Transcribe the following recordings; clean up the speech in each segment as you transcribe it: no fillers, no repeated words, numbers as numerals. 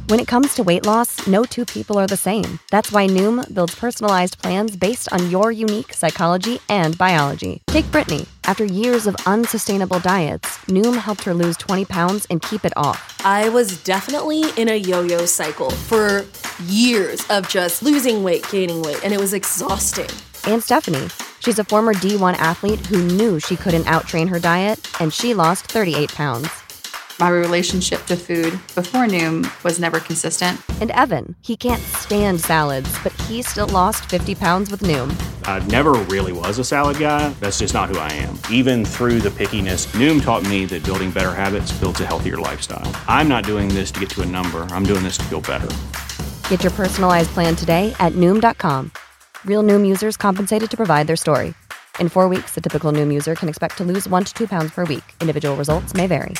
When it comes to weight loss, no two people are the same. That's why Noom builds personalized plans based on your unique psychology and biology. Take Brittany. After years of unsustainable diets, Noom helped her lose 20 pounds and keep it off. I was definitely in a yo-yo cycle for years of just losing weight, gaining weight, and it was exhausting. And Stephanie. She's a former D1 athlete who knew she couldn't out-train her diet, and she lost 38 pounds. My relationship to food before Noom was never consistent. And Evan, he can't stand salads, but he still lost 50 pounds with Noom. I never really was a salad guy. That's just not who I am. Even through the pickiness, Noom taught me that building better habits builds a healthier lifestyle. I'm not doing this to get to a number. I'm doing this to feel better. Get your personalized plan today at Noom.com. Real Noom users compensated to provide their story. In 4 weeks, the typical Noom user can expect to lose 1 to 2 pounds per week. Individual results may vary.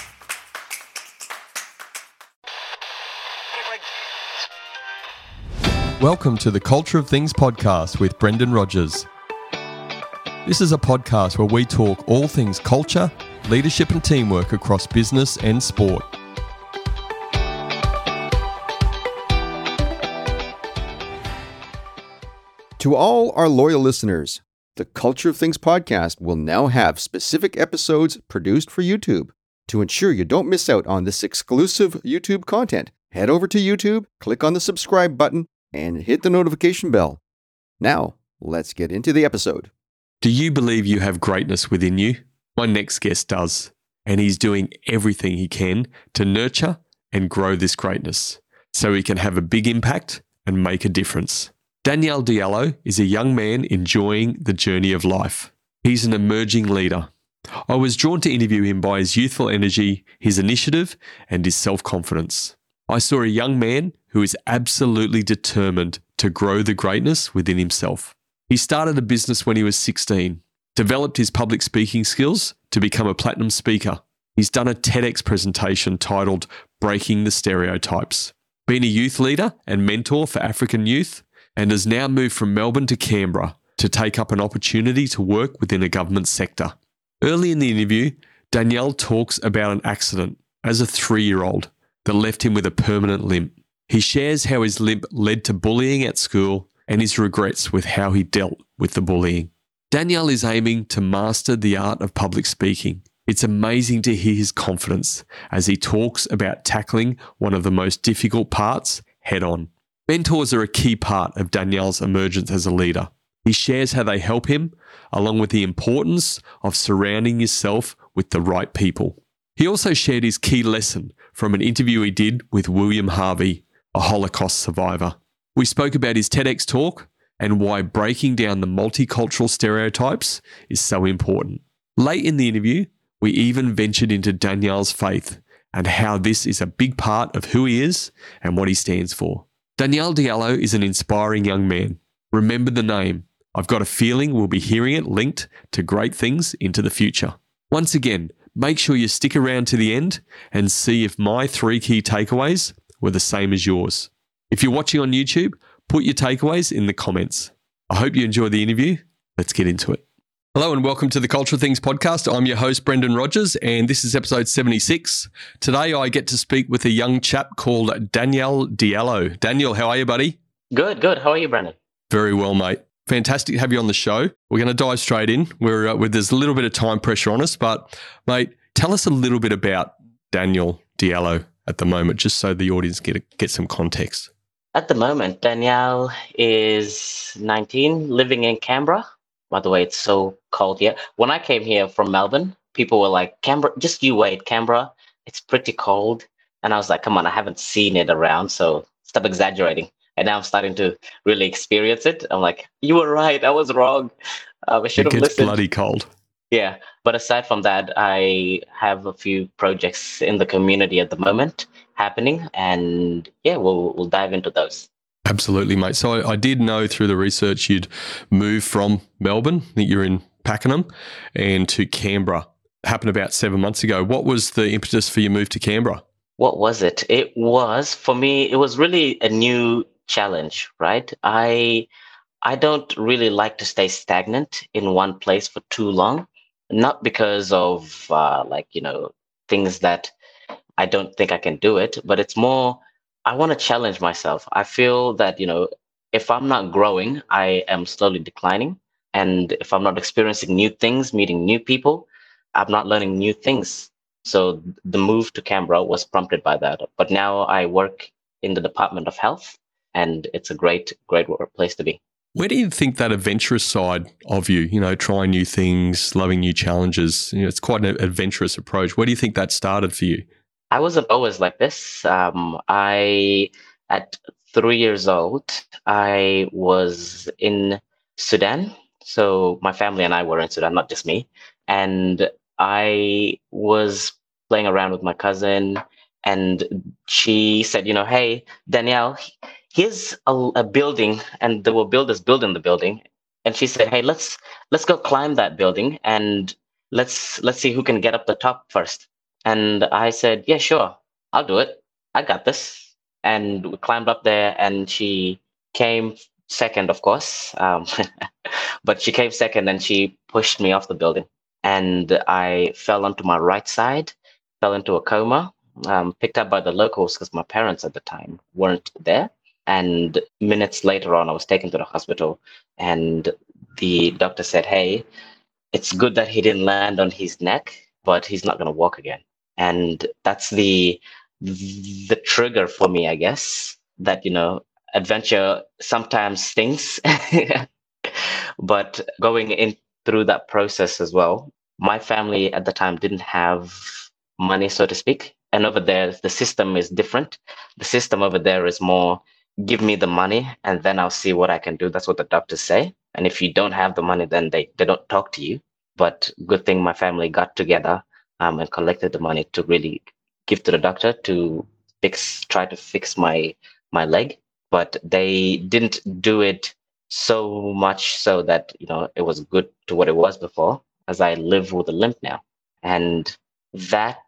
Welcome to the Culture of Things podcast with Brendan Rogers. This is a podcast where we talk all things culture, leadership and teamwork across business and sport. To all our loyal listeners, the Culture of Things podcast will now have specific episodes produced for YouTube. To ensure you don't miss out on this exclusive YouTube content, head over to YouTube, click on the subscribe button, and hit the notification bell. Now, let's get into the episode. Do you believe you have greatness within you? My next guest does, and he's doing everything he can to nurture and grow this greatness so he can have a big impact and make a difference. Daniel Diallo is a young man enjoying the journey of life. He's an emerging leader. I was drawn to interview him by his youthful energy, his initiative, and his self-confidence. I saw a young man who is absolutely determined to grow the greatness within himself. He started a business when he was 16, developed his public speaking skills to become a platinum speaker. He's done a TEDx presentation titled Breaking the Stereotypes, been a youth leader and mentor for African youth, and has now moved from Melbourne to Canberra to take up an opportunity to work within a government sector. Early in the interview, Daniel talks about an accident as a 3-year-old that left him with a permanent limp. He shares how his limp led to bullying at school and his regrets with how he dealt with the bullying. Daniel is aiming to master the art of public speaking. It's amazing to hear his confidence as he talks about tackling one of the most difficult parts head on. Mentors are a key part of Daniel's emergence as a leader. He shares how they help him, along with the importance of surrounding yourself with the right people. He also shared his key lesson from an interview he did with William Harvey, a Holocaust survivor. We spoke about his TEDx talk and why breaking down the multicultural stereotypes is so important. Late in the interview, we even ventured into Daniel's faith and how this is a big part of who he is and what he stands for. Daniel Diallo is an inspiring young man. Remember the name. I've got a feeling we'll be hearing it linked to great things into the future. Once again, make sure you stick around to the end and see if my 3 key takeaways were the same as yours. If you're watching on YouTube, put your takeaways in the comments. I hope you enjoy the interview. Let's get into it. Hello and welcome to the Culture of Things podcast. I'm your host, Brendan Rogers, and this is episode 76. Today I get to speak with a young chap called Daniel Diallo. Daniel, how are you, buddy? Good. How are you, Brendan? Very well, mate. Fantastic to have you on the show. We're going to dive straight in. There's a little bit of time pressure on us, but mate, tell us a little bit about Daniel Diallo at the moment, just so the audience get some context. At the moment, Daniel is 19, living in Canberra. By the way, it's so cold here. When I came here from Melbourne, people were like, Canberra, just you wait, Canberra, it's pretty cold. And I was like, come on, I haven't seen it around, so stop exaggerating. And now I'm starting to really experience it. I'm like, you were right, I was wrong. I should have listened. It gets bloody cold. Yeah, but aside from that, I have a few projects in the community at the moment happening, and yeah, we'll dive into those. Absolutely, mate. So I did know through the research you'd moved from Melbourne, that you're in Pakenham, and to Canberra. It happened about 7 months ago. What was the impetus for your move to Canberra? What was it? It was, for me, it was really a new challenge, right? I don't really like to stay stagnant in one place for too long, not because of things that I don't think I can do it, but it's more I want to challenge myself. I feel that, if I'm not growing, I am slowly declining. And if I'm not experiencing new things, meeting new people, I'm not learning new things. So the move to Canberra was prompted by that. But now I work in the Department of Health, and it's a great, great place to be. Where do you think that adventurous side of you, trying new things, loving new challenges, it's quite an adventurous approach. Where do you think that started for you? I wasn't always like this. At 3 years old, I was in Sudan. So my family and I were in Sudan, not just me. And I was playing around with my cousin, and she said, hey, Danielle, here's a building, and there were builders building the building. And she said, hey, let's go climb that building, and let's see who can get up the top first. And I said, yeah, sure, I'll do it. I got this. And we climbed up there, and she came second, of course. But she came second, and she pushed me off the building. And I fell onto my right side, fell into a coma, picked up by the locals because my parents at the time weren't there. And minutes later on, I was taken to the hospital, and the doctor said, hey, it's good that he didn't land on his neck, but he's not going to walk again. And that's the trigger for me, I guess, that, adventure sometimes stings. But going in through that process as well, my family at the time didn't have money, so to speak. And over there, the system is different. The system over there is more, give me the money and then I'll see what I can do. That's what the doctors say. And if you don't have the money, then they don't talk to you. But good thing my family got together and collected the money to really give to the doctor to try to fix my leg. But they didn't do it so much so that, it was good to what it was before, as I live with a limp now. And that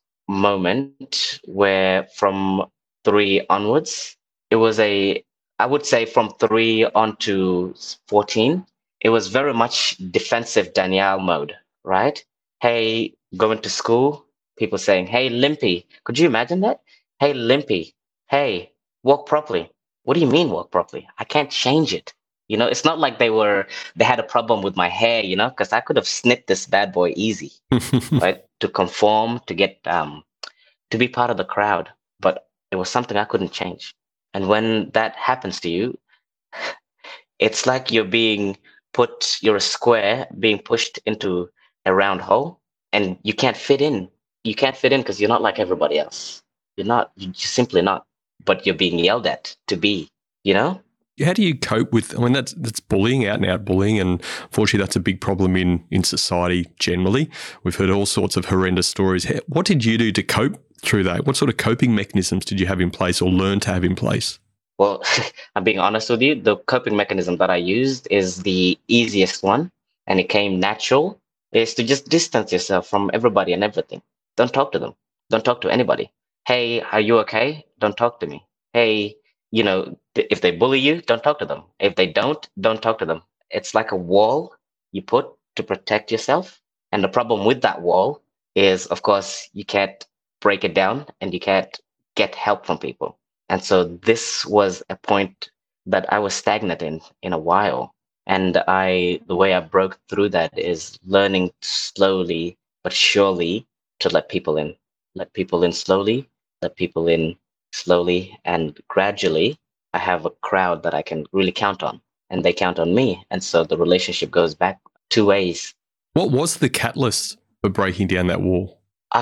moment where from 3 onwards, it was I would say from 3 on to 14, it was very much defensive Danielle mode, right? Hey, going to school, people saying, hey, Limpy. Could you imagine that? Hey, Limpy. Hey, walk properly. What do you mean walk properly? I can't change it. It's not like they had a problem with my hair, because I could have snipped this bad boy easy, right? To conform, to get, to be part of the crowd. But it was something I couldn't change. And when that happens to you, it's like you're a square being pushed into a round hole, and you can't fit in. You can't fit in because you're not like everybody else. You're just simply not, but you're being yelled at to be, How do you cope with, that's bullying, out and out bullying, and unfortunately that's a big problem in society generally. We've heard all sorts of horrendous stories. What did you do to cope through that? What sort of coping mechanisms did you have in place or learn to have in place? Well, I'm being honest with you. The coping mechanism that I used is the easiest one, and it came natural, is to just distance yourself from everybody and everything. Don't talk to them. Don't talk to anybody. Hey, are you okay? Don't talk to me. Hey, if they bully you, don't talk to them. If they don't talk to them. It's like a wall you put to protect yourself. And the problem with that wall is, of course, you can't break it down and you can't get help from people. And so this was a point that I was stagnant in a while. And the way I broke through that is learning slowly but surely to let people in. Let people in slowly, let people in slowly, and gradually I have a crowd that I can really count on, and they count on me. And so the relationship goes back 2 ways. What was the catalyst for breaking down that wall?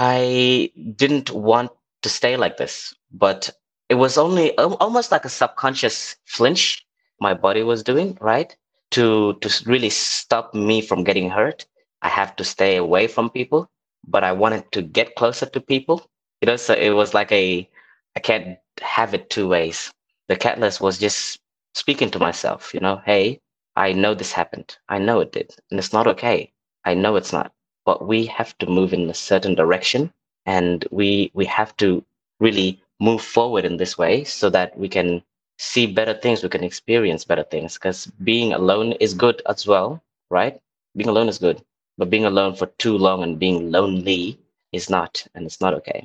I didn't want to stay like this, but it was only almost like a subconscious flinch my body was doing, right? To really stop me from getting hurt. I have to stay away from people, but I wanted to get closer to people. So it was like I can't have it 2 ways. The catalyst was just speaking to myself, hey, I know this happened. I know it did. And it's not okay. I know it's not. But we have to move in a certain direction. And we have to really move forward in this way so that we can see better things. We can experience better things. Because being alone is good as well, right? Being alone is good. But being alone for too long and being lonely is not. And it's not okay.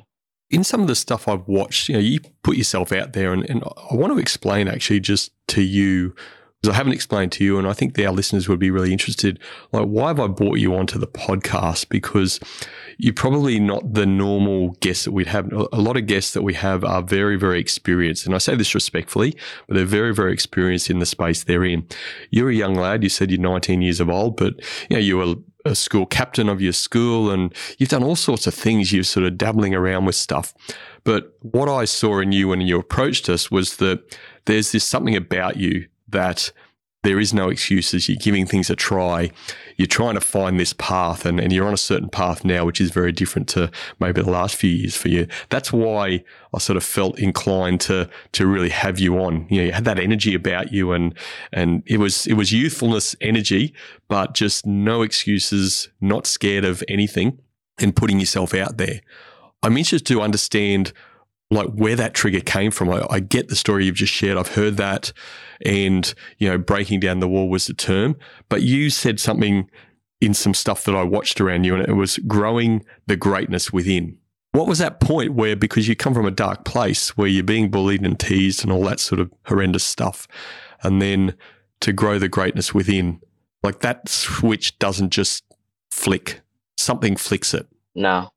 In some of the stuff I've watched, you put yourself out there, and I want to explain actually just to you, because I haven't explained to you, and I think our listeners would be really interested. Like, why have I brought you onto the podcast? Because you're probably not the normal guest that we'd have. A lot of guests that we have are very, very experienced, and I say this respectfully, but they're very, very experienced in the space they're in. You're a young lad. You said you're 19 years of old, but you were a school captain of your school, and you've done all sorts of things. You're sort of dabbling around with stuff. But what I saw in you when you approached us was that there's this something about you that there is no excuses. You're giving things a try. You're trying to find this path, and you're on a certain path now, which is very different to maybe the last few years for you. That's why I sort of felt inclined to really have you on. You had that energy about you, and it was youthfulness energy, but just no excuses, not scared of anything, and putting yourself out there. I'm interested to understand like where that trigger came from. I get the story you've just shared. I've heard that, and breaking down the wall was the term. But you said something in some stuff that I watched around you, and it was growing the greatness within. What was that point where, because you come from a dark place where you're being bullied and teased and all that sort of horrendous stuff, and then to grow the greatness within, like that switch doesn't just flick, something flicks it? No.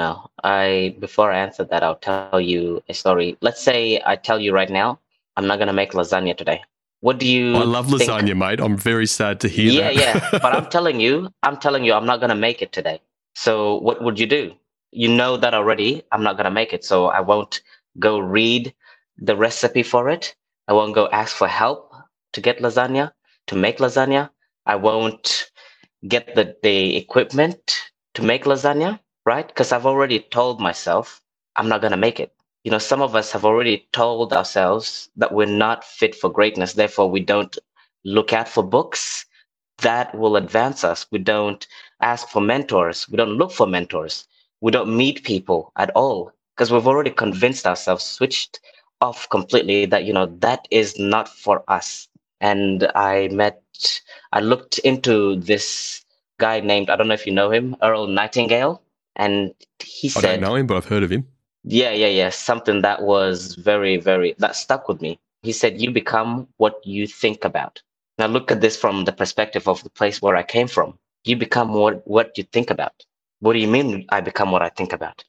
Before I answer that, I'll tell you a story. Let's say I tell you right now, I'm not going to make lasagna today. What do you I love think? Lasagna, mate. I'm very sad to hear that. Yeah. But I'm telling you, I'm not going to make it today. So what would you do? You know that already. I'm not going to make it. So I won't go read the recipe for it. I won't go ask for help to get lasagna, to make lasagna. I won't get the equipment to make lasagna. Right? Because I've already told myself I'm not going to make it. Some of us have already told ourselves that we're not fit for greatness. Therefore, we don't look out for books that will advance us. We don't ask for mentors. We don't look for mentors. We don't meet people at all because we've already convinced ourselves, switched off completely that, that is not for us. And I looked into this guy named, I don't know if you know him, Earl Nightingale. And he said, I don't know him, but I've heard of him. Yeah. Something that was very, very, that stuck with me. He said, you become what you think about. Now look at this from the perspective of the place where I came from. You become what you think about. What do you mean I become what I think about?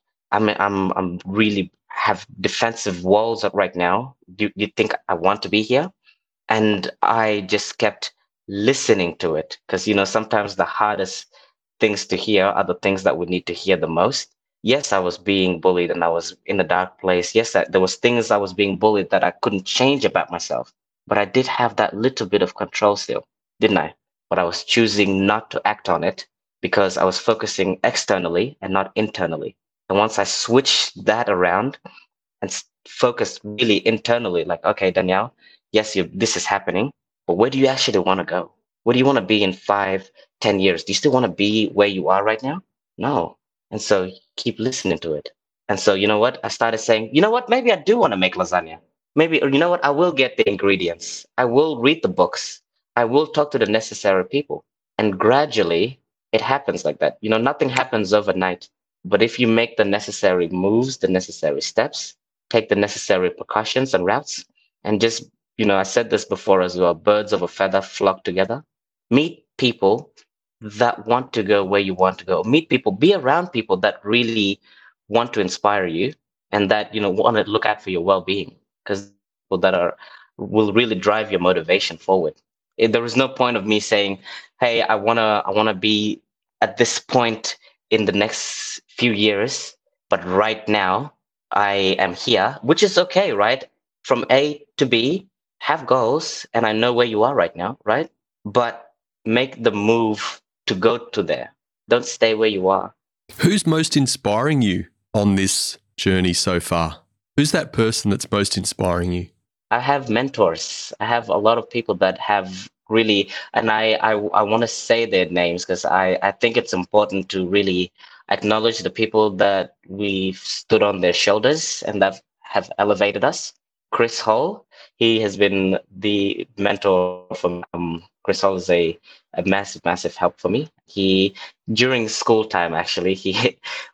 I'm really have defensive walls up right now. Do you think I want to be here? And I just kept listening to it because, sometimes the hardest things to hear are the things that we need to hear the most. Yes, I was being bullied and I was in a dark place. Yes, there was things I was being bullied that I couldn't change about myself. But I did have that little bit of control still, didn't I? But I was choosing not to act on it because I was focusing externally and not internally. And once I switched that around and focused really internally, like, okay, Danielle, yes, this is happening, but where do you actually want to go? Where do you want to be in 5, 10 years? Do you still want to be where you are right now? No. And so keep listening to it. And so, you know what? I started saying, you know what? Maybe I do want to make lasagna. Maybe, or you know what? I will get the ingredients. I will read the books. I will talk to the necessary people. And gradually it happens like that. Nothing happens overnight. But if you make the necessary moves, the necessary steps, take the necessary precautions and routes, and just, I said this before as well, birds of a feather flock together. Meet people that want to go where you want to go. Meet people, be around people that really want to inspire you and that, want to look out for your well-being, because people that will really drive your motivation forward. There is no point of me saying, hey, I want to be at this point in the next few years, but right now I am here, which is okay, right? From A to B, have goals, and I know where you are right now, right? But make the move to go to there. Don't stay where you are. Who's most inspiring you on this journey so far? Who's that person that's most inspiring you? I have mentors. I have a lot of people that have really, and I want to say their names because I think it's important to really acknowledge the people that we've stood on their shoulders and that have elevated us. Chris Hall, he has been the mentor for Chris Hall is a massive help for me. He, during school time, actually,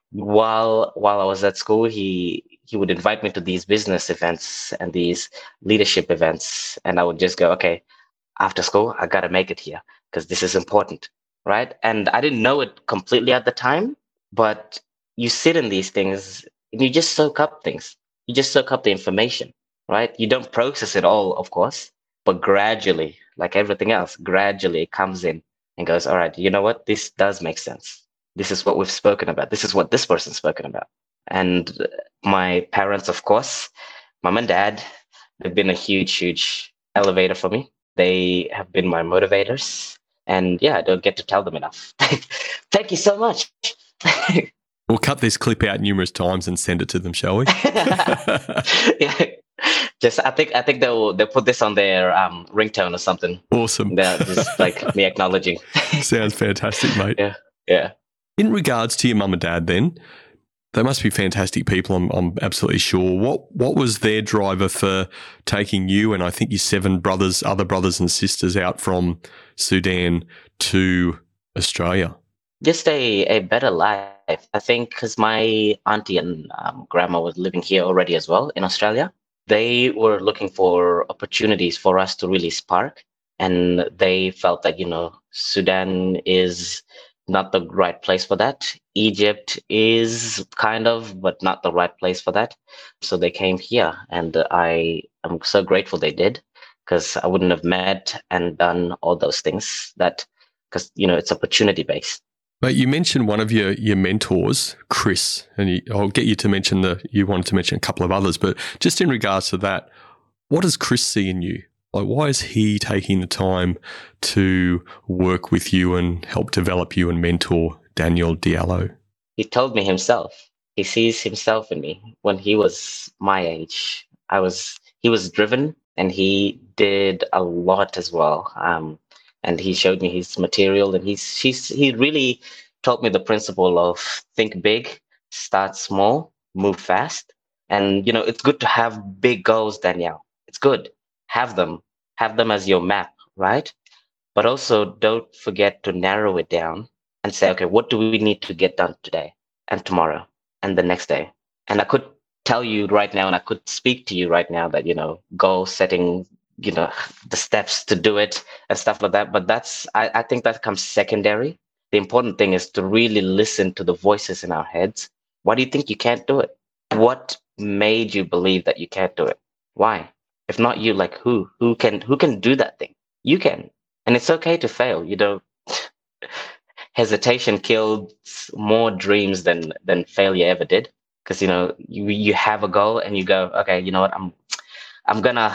while I was at school, he would invite me to these business events and these leadership events, and I would just go, okay, after school, I gotta make it here because this is important, right? And I didn't know it completely at the time, but you sit in these things and you just soak up things. You just soak up the information, right? You don't process it all, of course, but gradually, like everything else, gradually it comes in and goes, all right, you know what? This does make sense. This is what we've spoken about. This is what this person's spoken about. And my parents, of course, mom and dad, they've been a huge, huge elevator for me. They have been my motivators. And yeah, I don't get to tell them enough. Thank you so much. We'll cut this clip out numerous times and send it to them, shall we? Yeah. Just I think they'll put this on their ringtone or something. Awesome. They're just like me acknowledging. Sounds fantastic, mate. Yeah. Yeah. In regards to your mum and dad then, they must be fantastic people, I'm absolutely sure. What was their driver for taking you and I think your 7 other brothers and sisters out from Sudan to Australia? Just a better life. I think because my auntie and grandma was living here already as well in Australia. They were looking for opportunities for us to really spark. And they felt that, Sudan is not the right place for that. Egypt is kind of, but not the right place for that. So they came here, and I am so grateful they did, because I wouldn't have met and done all those things because it's opportunity based. But you mentioned one of your mentors, Chris, and I'll get you to mention you wanted to mention a couple of others, but just in regards to that, what does Chris see in you? Like, why is he taking the time to work with you and help develop you and mentor Daniel Diallo? He told me himself. He sees himself in me. When he was my age, he was driven, and he did a lot as well. And he showed me his material, and he really taught me the principle of think big, start small, move fast. And, it's good to have big goals, Danielle. It's good. Have them as your map, right? But also don't forget to narrow it down and say, okay, what do we need to get done today and tomorrow and the next day? And I could tell you right now, and I could speak to you right now that, goal setting, the steps to do it and stuff like that. But I think that comes secondary. The important thing is to really listen to the voices in our heads. Why do you think you can't do it? What made you believe that you can't do it? Why? If not you, like who can do that thing? You can. And it's okay to fail. Hesitation killed more dreams than failure ever did. Because, you have a goal and you go, okay, you know what? I'm gonna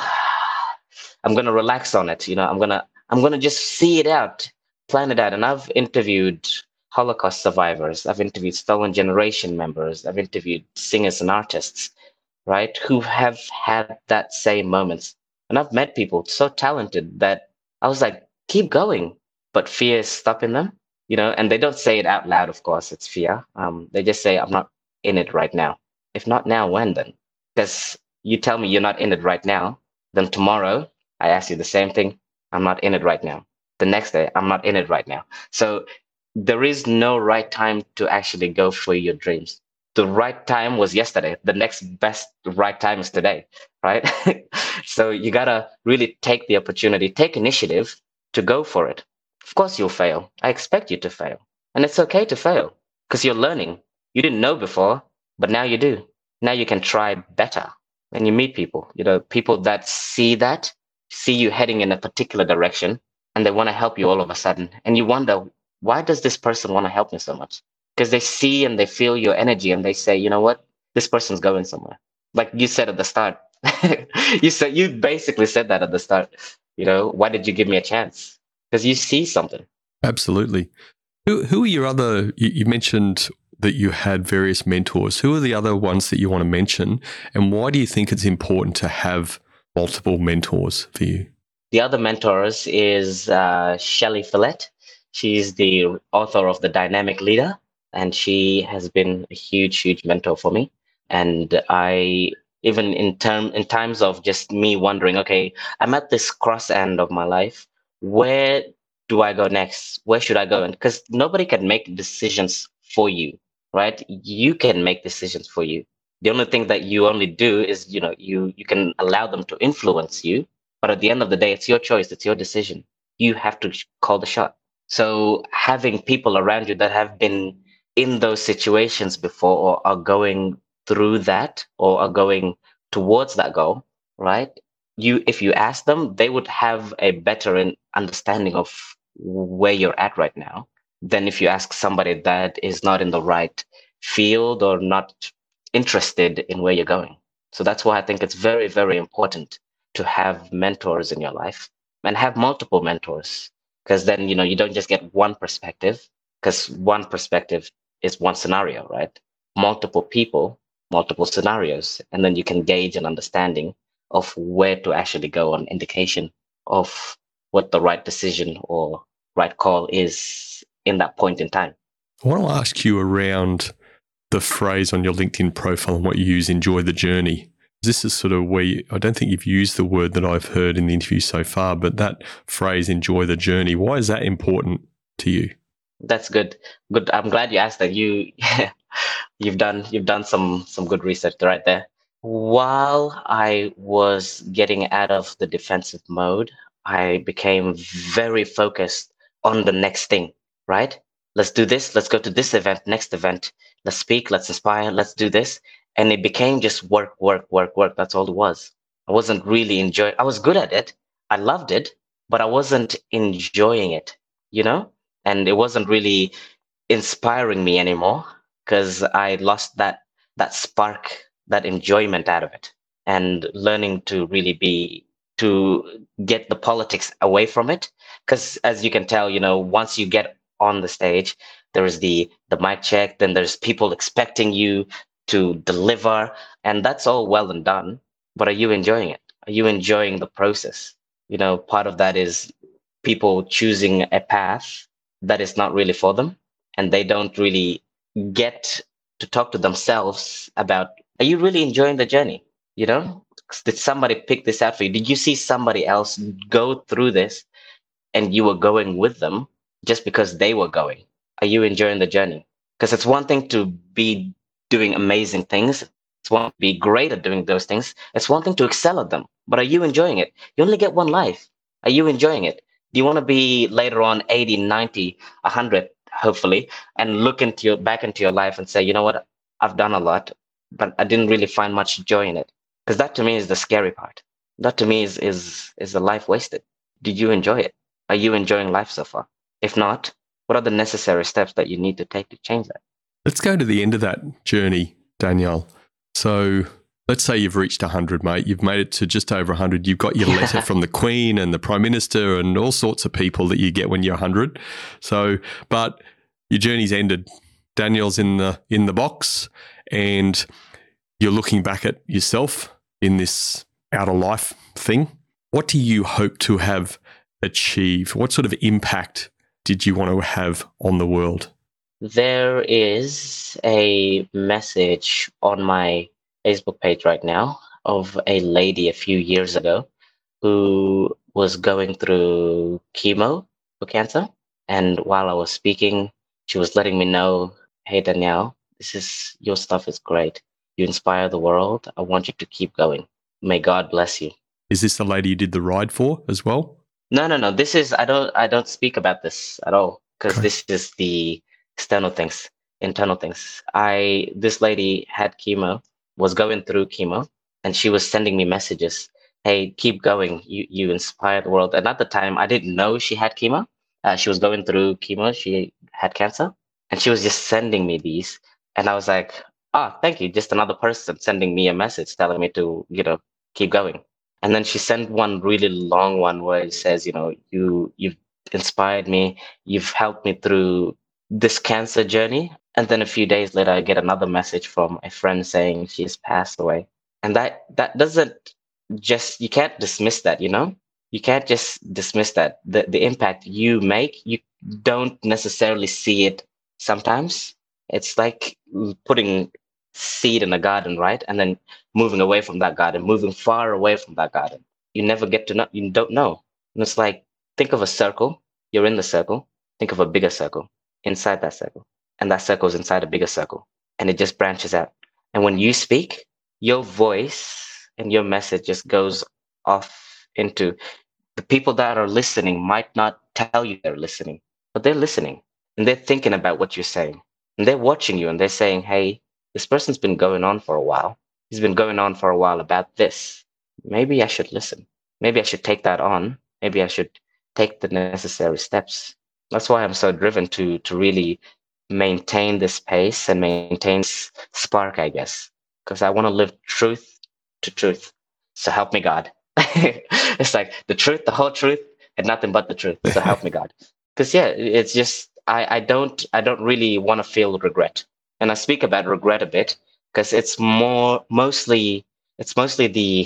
relax on it. I'm gonna just see it out, plan it out. And I've interviewed Holocaust survivors. I've interviewed Stolen Generation members. I've interviewed singers and artists, right, who have had that same moments. And I've met people so talented that I was like, keep going. But fear is stopping them, and they don't say it out loud, of course, it's fear. They just say, I'm not in it right now. If not now, when then? Because you tell me you're not in it right now, then tomorrow I ask you the same thing. I'm not in it right now. The next day, I'm not in it right now. So there is no right time to actually go for your dreams. The right time was yesterday. The next best right time is today, right? So you got to really take the opportunity, take initiative to go for it. Of course you'll fail. I expect you to fail. And it's okay to fail because you're learning. You didn't know before, but now you do. Now you can try better. And you meet people, people that see you heading in a particular direction, and they want to help you all of a sudden. And you wonder, why does this person want to help me so much? Because they see and they feel your energy and they say, you know what? This person's going somewhere. Like you said at the start. You basically said that at the start. Why did you give me a chance? Because you see something. Absolutely. Who are your other, you mentioned that you had various mentors. Who are the other ones that you want to mention? And why do you think it's important to have multiple mentors for you? The other mentors is Shelley Fillette. She's the author of The Dynamic Leader, and she has been a huge, huge mentor for me. And I, even in times of just me wondering, okay, I'm at this cross end of my life. Where do I go next? Where should I go? And because nobody can make decisions for you. right? You can make decisions for you. The only thing that you only do is, you can allow them to influence you. But at the end of the day, it's your choice. It's your decision. You have to call the shot. So having people around you that have been in those situations before or are going through that or are going towards that goal, right? If you ask them, they would have a better understanding of where you're at right now than if you ask somebody that is not in the right field or not interested in where you're going. So that's why I think it's very, very important to have mentors in your life and have multiple mentors, because then, you don't just get one perspective, because one perspective is one scenario, right? Multiple people, multiple scenarios, and then you can gauge an understanding of where to actually go, an indication of what the right decision or right call is in that point in time. I want to ask you around the phrase on your LinkedIn profile and what you use, enjoy the journey. This is sort of where I don't think you've used the word that I've heard in the interview so far, but that phrase, enjoy the journey, why is that important to you? That's good. Good. I'm glad you asked that. You've done some good research right there. While I was getting out of the defensive mode, I became very focused on the next thing, right? Let's do this. Let's go to this event, next event. Let's speak. Let's inspire. Let's do this. And it became just work, work, work, work. That's all it was. I wasn't really enjoying. I was good at it. I loved it, but I wasn't enjoying it, and it wasn't really inspiring me anymore because I lost that spark, that enjoyment out of it, and learning to really to get the politics away from it. Because as you can tell, once you get on the stage, there is the mic check, then there's people expecting you to deliver, and that's all well and done. But are you enjoying it? Are you enjoying the process? Part of that is people choosing a path that is not really for them, and they don't really get to talk to themselves about, are you really enjoying the journey? Did somebody pick this out for you? Did you see somebody else go through this and you were going with them just because they were going? Are you enjoying the journey? Because it's one thing to be doing amazing things. It's one to be great at doing those things. It's one thing to excel at them. But are you enjoying it? You only get one life. Are you enjoying it? Do you want to be later on 80, 90, 100, hopefully, and look back into your life and say, you know what, I've done a lot, but I didn't really find much joy in it? Because that to me is the scary part. That to me is a life wasted. Did you enjoy it? Are you enjoying life so far? If not, what are the necessary steps that you need to take to change that? Let's go to the end of that journey, Daniel. So let's say you've reached 100, mate. You've made it to just over 100. You've got your letter from the Queen and the Prime Minister and all sorts of people that you get when you're 100. So, but your journey's ended. Daniel's in the box, and you're looking back at yourself in this outer life thing. What do you hope to have achieved? What sort of impact did you want to have on the world? There is a message on my Facebook page right now of a lady a few years ago who was going through chemo for cancer. And while I was speaking, she was letting me know, hey, Danielle, your stuff is great. You inspire the world. I want you to keep going. May God bless you. Is this the lady you did the ride for as well? No. This is, I don't speak about this at all, because This is the external things, internal things. This lady had chemo, was going through chemo, and she was sending me messages. Hey, keep going. You inspire the world. And at the time, I didn't know she had chemo. She was going through chemo. She had cancer, and she was just sending me these. And I was like, thank you. Just another person sending me a message telling me to, keep going. And then she sent one really long one where it says, you've inspired me. You've helped me through this cancer journey. And then a few days later, I get another message from a friend saying she has passed away. And that doesn't you can't dismiss that, You can't just dismiss that. The impact you make, you don't necessarily see it sometimes. It's like putting seed in a garden, right? And then moving away from that garden, moving far away from that garden. You never get to know, you don't know. And it's like, think of a circle. You're in the circle. Think of a bigger circle. Inside that circle, and that circle is inside a bigger circle, and it just branches out. And when you speak, your voice and your message just goes off into the people that are listening might not tell you they're listening, but they're listening and they're thinking about what you're saying and they're watching you and they're saying, hey, this person's been going on for a while. He's been going on for a while about this. Maybe I should listen. Maybe I should take that on. Maybe I should take the necessary steps. That's why I'm so driven to really maintain this pace and maintain this spark, I guess, because I want to live truth to truth. So help me God. It's like the truth, the whole truth, and nothing but the truth. So help me God. Because it's just I don't really want to feel regret. And I speak about regret a bit because it's mostly the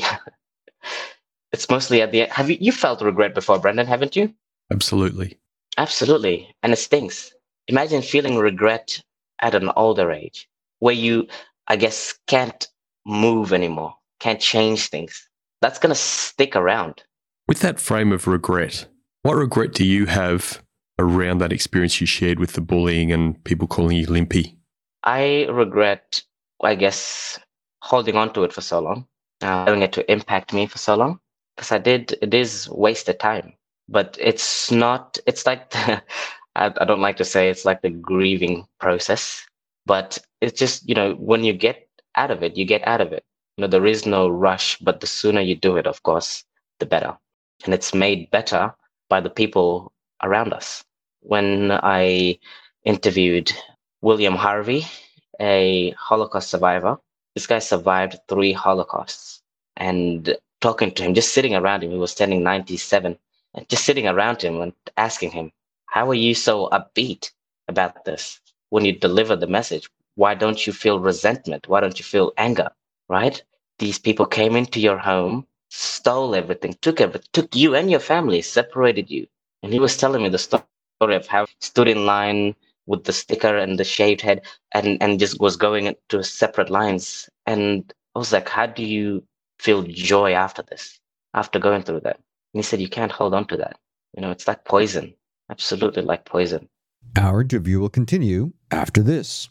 it's mostly at the end. Have you felt regret before, Brendan? Haven't you? Absolutely. Absolutely. And it stings. Imagine feeling regret at an older age where you, I guess, can't move anymore, can't change things. That's going to stick around. With that frame of regret, what regret do you have around that experience you shared with the bullying and people calling you Limpy? I regret, I guess, holding on to it for so long, allowing it to impact me for so long, because it is wasted time. But it's not, it's like, I don't like to say it's like the grieving process, but it's just, when you get out of it, you get out of it. There is no rush, but the sooner you do it, of course, the better. And it's made better by the people around us. When I interviewed William Harvey, a Holocaust survivor, this guy survived 3 Holocausts. And talking to him, just sitting around him, he was turning 97, and just sitting around him and asking him, how are you so upbeat about this when you deliver the message? Why don't you feel resentment? Why don't you feel anger? Right? These people came into your home, stole everything, took you and your family, separated you. And he was telling me the story of how he stood in line with the sticker and the shaved head and just was going to separate lines. And I was like, how do you feel joy after this, after going through that? And he said, you can't hold on to that. It's like poison, absolutely like poison. Our interview will continue after this.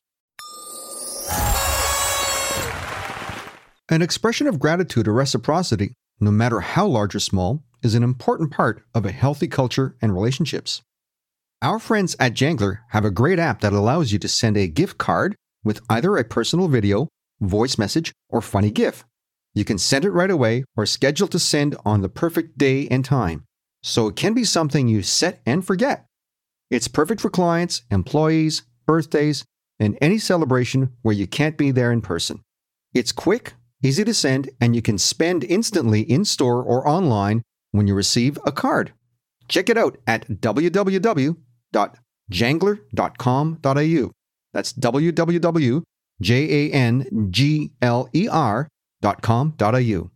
An expression of gratitude or reciprocity, no matter how large or small, is an important part of a healthy culture and relationships. Our friends at Jangler have a great app that allows you to send a gift card with either a personal video, voice message, or funny GIF. You can send it right away or schedule to send on the perfect day and time, so it can be something you set and forget. It's perfect for clients, employees, birthdays, and any celebration where you can't be there in person. It's quick, easy to send, and you can spend instantly in-store or online when you receive a card. Check it out at www.jangler.com.au. That's www.jangler.com.au.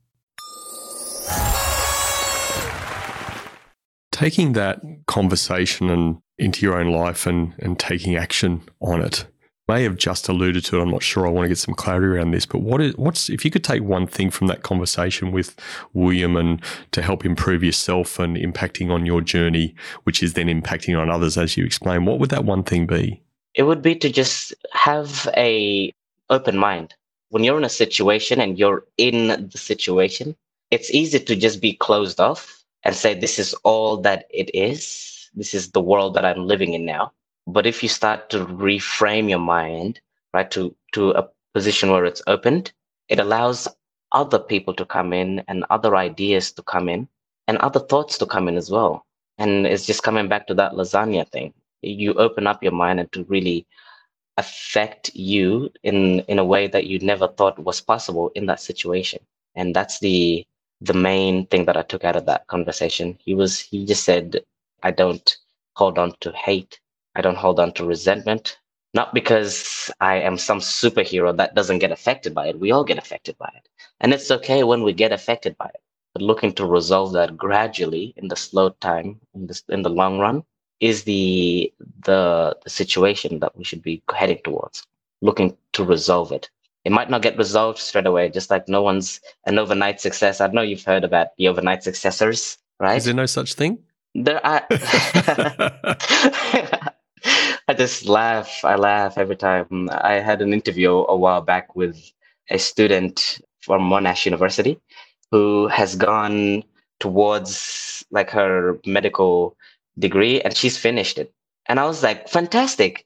Taking that conversation and into your own life and taking action on it. May have just alluded to it. I'm not sure. I want to get some clarity around this. But what's if you could take one thing from that conversation with William and to help improve yourself and impacting on your journey, which is then impacting on others, as you explain, what would that one thing be? It would be to just have a open mind. When you're in a situation and you're in the situation, it's easy to just be closed off and say, this is all that it is. This is the world that I'm living in now. But if you start to reframe your mind, right, to a position where it's opened, it allows other people to come in and other ideas to come in and other thoughts to come in as well. And it's just coming back to that lasagna thing. You open up your mind and to really affect you in a way that you never thought was possible in that situation. And that's the main thing that I took out of that conversation. He just said, I don't hold on to hate. I don't hold on to resentment, not because I am some superhero that doesn't get affected by it. We all get affected by it. And it's okay when we get affected by it. But looking to resolve that gradually in the slow time, in the long run, is the situation that we should be heading towards, looking to resolve it. It might not get resolved straight away, just like no one's an overnight success. I know you've heard about the overnight successors, right? Is there no such thing? There are. I just laugh. I laugh every time. I had an interview a while back with a student from Monash University who has gone towards like her medical degree and she's finished it. And I was like, fantastic.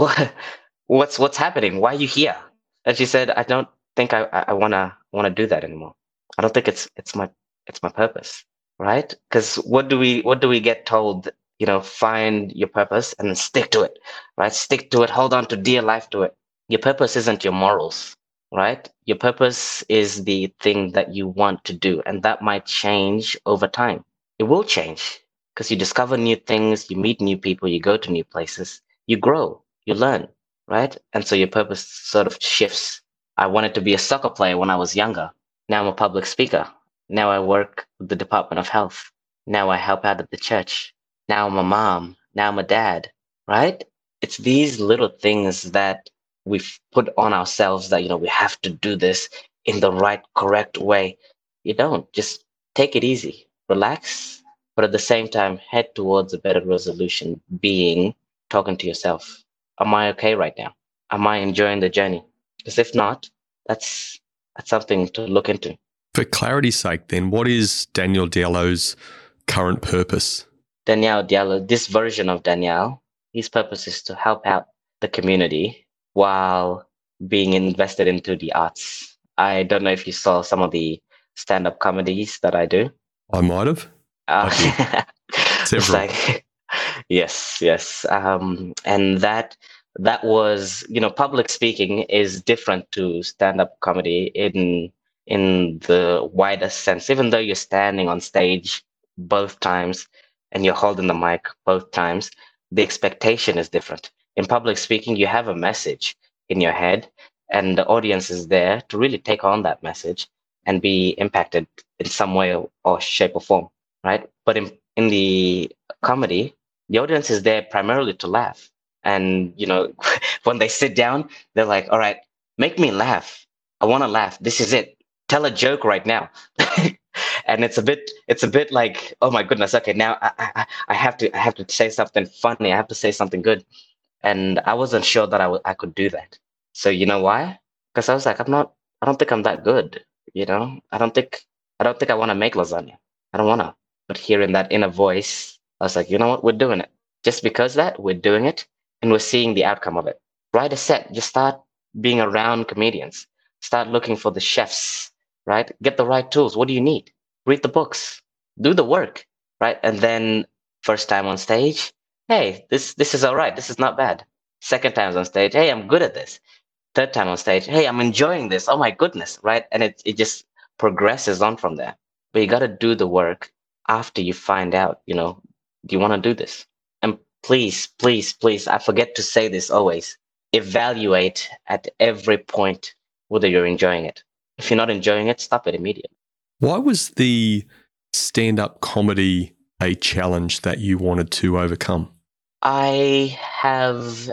What's happening? Why are you here? And she said, I don't think I wanna do that anymore. I don't think it's my purpose, right? Because what do we get told? Find your purpose and then stick to it, right? Stick to it, hold on to dear life to it. Your purpose isn't your morals, right? Your purpose is the thing that you want to do, and that might change over time. It will change because you discover new things, you meet new people, you go to new places, you grow, you learn, right? And so your purpose sort of shifts. I wanted to be a soccer player when I was younger. Now I'm a public speaker. Now I work with the Department of Health. Now I help out at the church. Now I'm a mom. Now I'm a dad, right? It's these little things that we've put on ourselves that, we have to do this in the right, correct way. You don't. Just take it easy, relax, but at the same time, head towards a better resolution, being talking to yourself. Am I okay right now? Am I enjoying the journey? Because if not, that's something to look into. For clarity's sake, then, what is Daniel Diallo's current purpose? Daniel Diallo, this version of Daniel, his purpose is to help out the community while being invested into the arts. I don't know if you saw some of the stand-up comedies that I do. I might have. Several. Yes. And that was, public speaking is different to stand-up comedy in the widest sense. Even though you're standing on stage both times and you're holding the mic both times, the expectation is different. In public speaking, you have a message in your head and the audience is there to really take on that message and be impacted in some way or shape or form, right? But in the comedy, the audience is there primarily to laugh. And, when they sit down, they're like, all right, make me laugh. I want to laugh. This is it. Tell a joke right now. And it's a bit like, oh my goodness, okay, now I have to say something funny. I have to say something good. And I wasn't sure that I could do that. So you know why? Because I was like, I don't think I'm that good. I don't think I want to make lasagna. I don't want to. But hearing that inner voice, I was like, you know what? We're doing it. Just because that, we're doing it and we're seeing the outcome of it. Write a set. Just start being around comedians. Start looking for the chefs, right? Get the right tools. What do you need? Read the books. Do the work, right? And then first time on stage, hey, this is all right. This is not bad. Second time on stage, hey, I'm good at this. Third time on stage, hey, I'm enjoying this. Oh my goodness, right? And it just progresses on from there. But you got to do the work after you find out, do you want to do this? And please, I forget to say this always. Evaluate at every point whether you're enjoying it. If you're not enjoying it, stop it immediately. Why was the stand-up comedy a challenge that you wanted to overcome? I have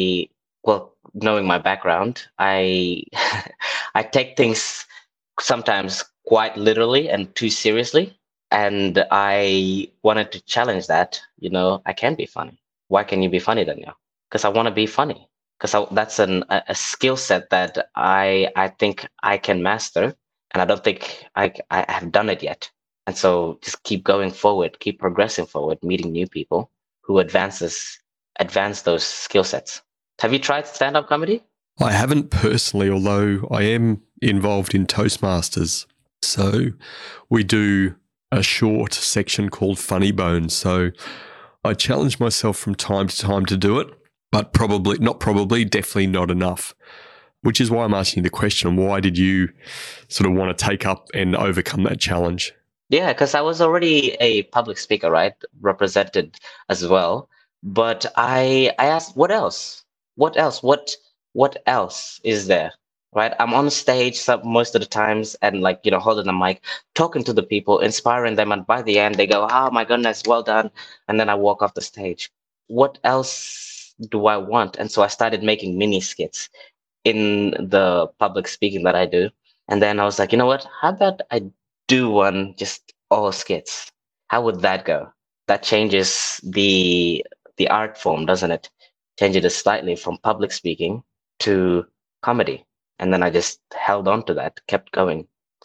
knowing my background, I take things sometimes quite literally and too seriously. And I wanted to challenge that. I can be funny. Why can you be funny, Daniel? Because I want to be funny. Because that's a skill set that I think I can master. And I don't think I have done it yet. And so just keep going forward, keep progressing forward, meeting new people who advance those skill sets. Have you tried stand-up comedy? I haven't personally, although I am involved in Toastmasters. So we do a short section called Funny Bones. So I challenge myself from time to time to do it, but definitely not enough. Which is why I'm asking the question, why did you sort of want to take up and overcome that challenge? Yeah, because I was already a public speaker, right? Represented as well. But I asked, what else? What else? What else is there? Right? I'm on stage most of the times and holding the mic, talking to the people, inspiring them. And by the end, they go, oh my goodness, well done. And then I walk off the stage. What else do I want? And so I started making mini skits in the public speaking that I do. And then I was like, you know what? How about I do one just all skits? How would that go? That changes the art form, doesn't it? change it slightly from public speaking to comedy. And then I just held on to that, kept going.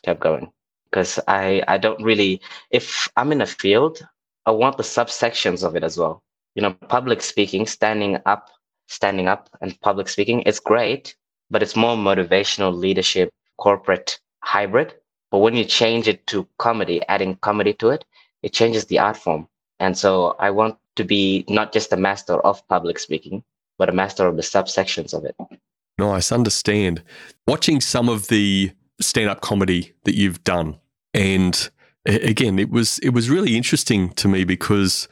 Because I don't really, if I'm in a field, I want the subsections of it as well. Public speaking, standing up and public speaking, it's great, but it's more motivational leadership, corporate hybrid. But when you change it to comedy, adding comedy to it, it changes the art form. And so I want to be not just a master of public speaking, but a master of the subsections of it. Nice, understand. Watching some of the stand-up comedy that you've done, and again, it was really interesting to me because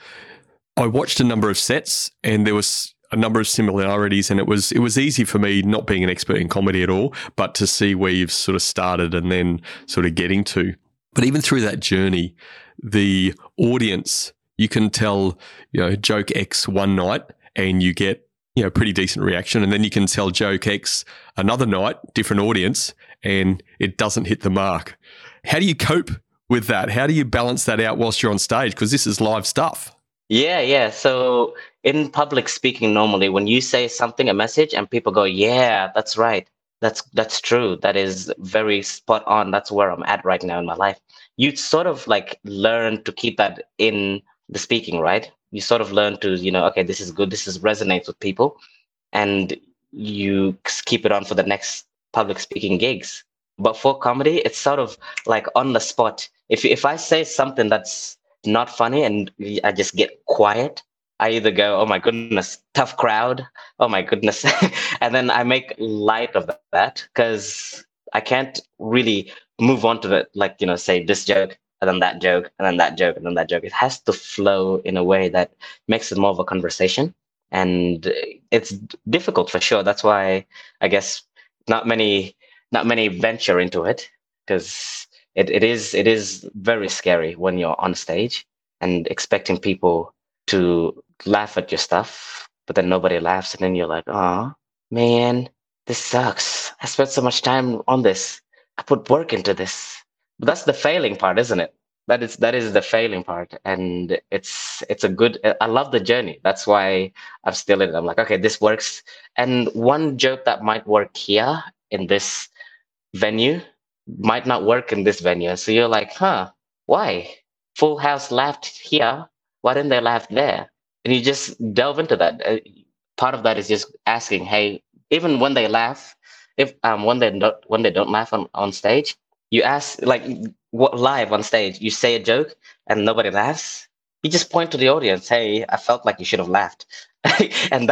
I watched a number of sets and there was a number of similarities, and it was easy for me, not being an expert in comedy at all, but to see where you've sort of started and then sort of getting to. But even through that journey, the audience, you can tell, joke X one night and you get, pretty decent reaction. And then you can tell joke X another night, different audience, and it doesn't hit the mark. How do you cope with that? How do you balance that out whilst you're on stage? Because this is live stuff. Yeah. So in public speaking, normally when you say something, a message, and people go, yeah, that's right. That's true. That is very spot on. That's where I'm at right now in my life. You sort of like learn to keep that in the speaking, right? You sort of learn to, okay, this is good. This resonates with people. And you keep it on for the next public speaking gigs. But for comedy, it's sort of like on the spot. If I say something that's not funny and I just get quiet, I either go, oh my goodness, tough crowd. Oh my goodness. And then I make light of that because I can't really move on to it, like, say this joke and then that joke and then that joke and then that joke. It has to flow in a way that makes it more of a conversation. And it's difficult for sure. That's why I guess not many venture into it, because it is very scary when you're on stage and expecting people to laugh at your stuff, but then nobody laughs, and then you're like, oh man, this sucks. I spent so much time on this. I put work into this. But that's the failing part, isn't it? That is the failing part, and it's a good. I love the journey. That's why I'm still in it. I'm like, okay, this works, and one joke that might work here in this venue might not work in this venue. So you're like, why? Full House laughed here. Why didn't they laugh there? And you just delve into that. Part of that is just asking, hey, even when they laugh, if when they don't laugh on stage, you ask, like, what, live on stage, you say a joke and nobody laughs, you just point to the audience, hey, I felt like you should have laughed. And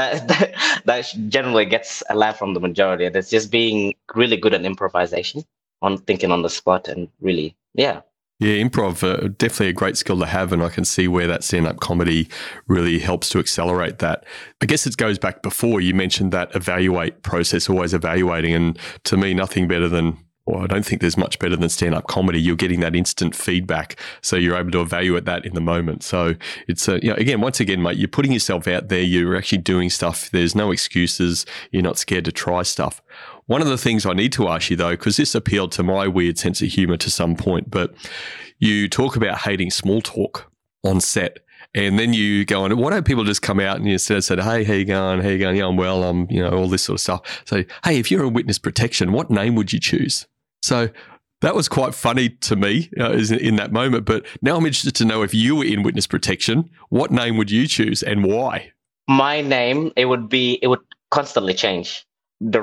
that generally gets a laugh from the majority. And it's just being really good at improvisation, on thinking on the spot, and really, yeah. Yeah, improv, definitely a great skill to have, and I can see where that stand-up comedy really helps to accelerate that. I guess it goes back before, you mentioned that evaluate process, always evaluating, and to me, nothing better than, I don't think there's much better than stand-up comedy. You're getting that instant feedback, so you're able to evaluate that in the moment. So it's, once again, mate, you're putting yourself out there, you're actually doing stuff, there's no excuses, you're not scared to try stuff. One of the things I need to ask you, though, because this appealed to my weird sense of humour to some point, but you talk about hating small talk on set, and then you go on, why don't people just come out and you said, hey, how you going? How you going? Yeah, I'm well. All this sort of stuff. So, hey, if you're in witness protection, what name would you choose? So that was quite funny to me in that moment. But now I'm interested to know, if you were in witness protection, what name would you choose and why? My name, it would constantly change. The